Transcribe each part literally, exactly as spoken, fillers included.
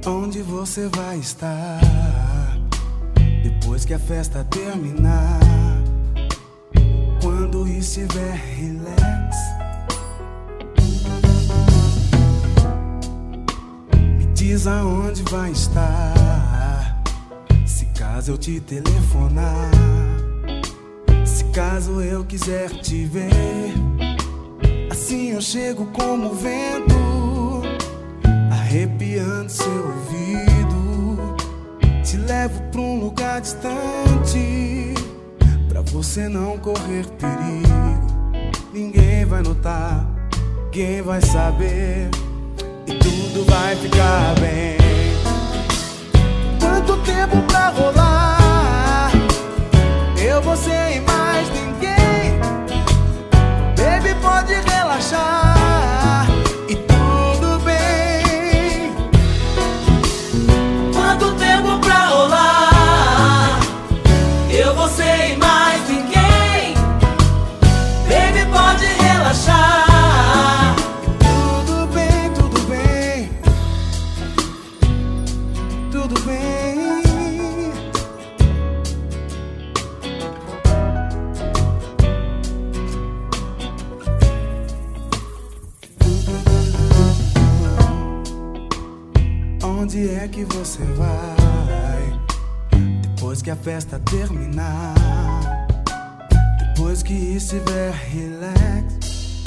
Onde você vai estar depois que a festa terminar? Quando estiver relax, me diz aonde vai estar, se caso eu te telefonar, se caso eu quiser te ver. Assim eu chego como vento, arrepiando seu ouvido. Te levo pra um lugar distante, pra você não correr perigo. Ninguém vai notar, ninguém vai saber, e tudo vai ficar bem. Tanto tempo pra rolar, eu, você e mais ninguém. Baby, pode relaxar, e tudo bem. Quanto tempo pra rolar, eu, você e mais ninguém. Baby, pode relaxar, e tudo bem, tudo bem, tudo bem. Onde é que você vai depois que a festa terminar? Depois que estiver relax,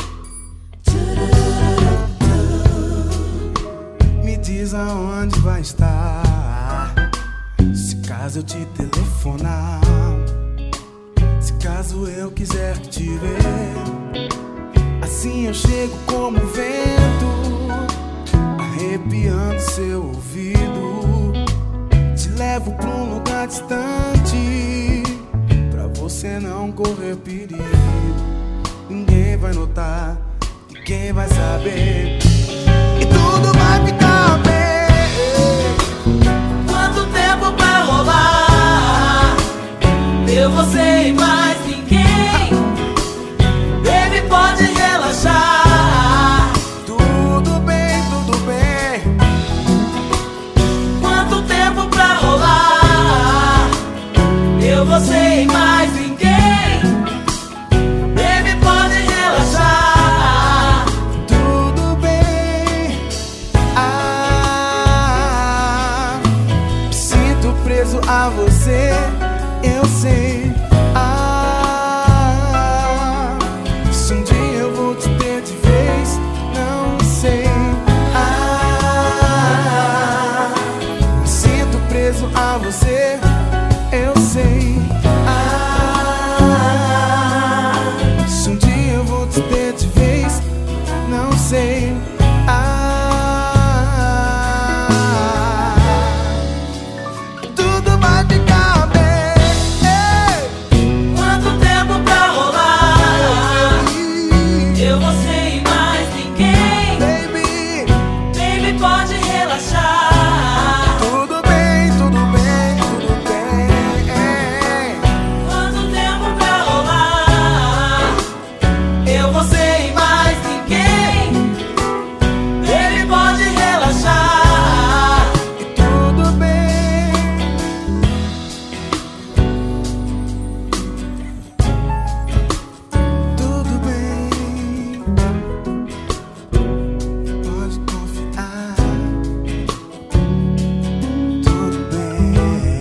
me diz aonde vai estar, se caso eu te telefonar, se caso eu quiser te ver. Assim eu chego como vento, arrepiando seu ouvido. Te levo pra um lugar distante, pra você não correr perigo. Ninguém vai notar, ninguém vai saber, e tudo vai ficar bem. Quanto tempo pra rolar, eu, você e mais ninguém. Baby, pode relaxar, Tudo bem, tudo bem. quanto tempo pra rolar, eu, você e mais ninguém. Baby, pode relaxar, Tudo bem. Ah, me sinto preso a você, eu sei. Ah, se um dia eu vou te ter de vez, não sei. Ah, me sinto preso a você, eu sei. Ah, se um dia eu vou te ter de vez, não sei. Ah, tudo vai ficar bem. quanto tempo pra rolar, eu, você e mais ninguém. Baby, Baby, pode relaxar, tudo bem, tudo bem, tudo bem. quanto tempo pra rolar, eu, você e mais ninguém. Baby, pode relaxar, E tudo bem. Tudo bem. Pode confiar. Tudo bem.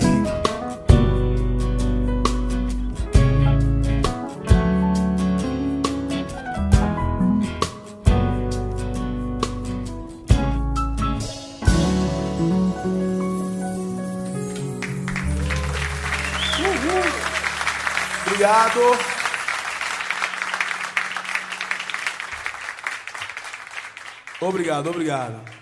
Obrigado. Obrigado, obrigado.